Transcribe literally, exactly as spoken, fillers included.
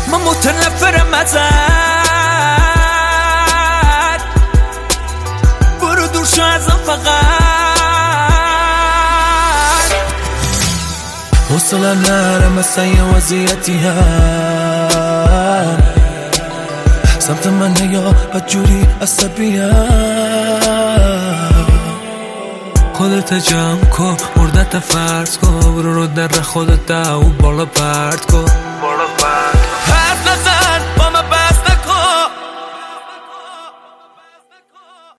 من متنفرم ازت، برو دور شو ازم فقط. حوصله نرم مثلا یه وضعیتی هم سمت من نیا بدجوری عصبیم. خودت جمع کن مردت فرض کن، برو رو در خودت دو بالا پرد کن.